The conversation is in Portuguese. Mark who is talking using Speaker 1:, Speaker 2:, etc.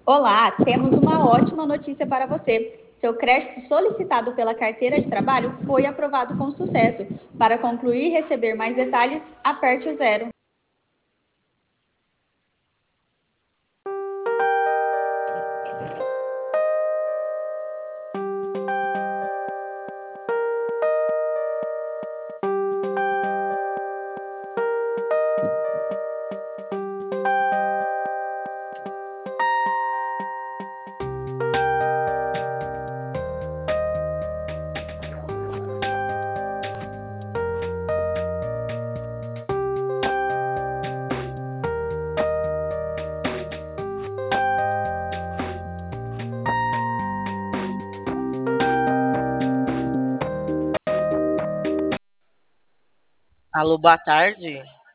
Speaker 1: Olá, temos uma ótima notícia para você. Seu crédito solicitado pela carteira de trabalho foi aprovado com sucesso. Para concluir e receber mais detalhes, aperte o zero.
Speaker 2: Alô, boa tarde.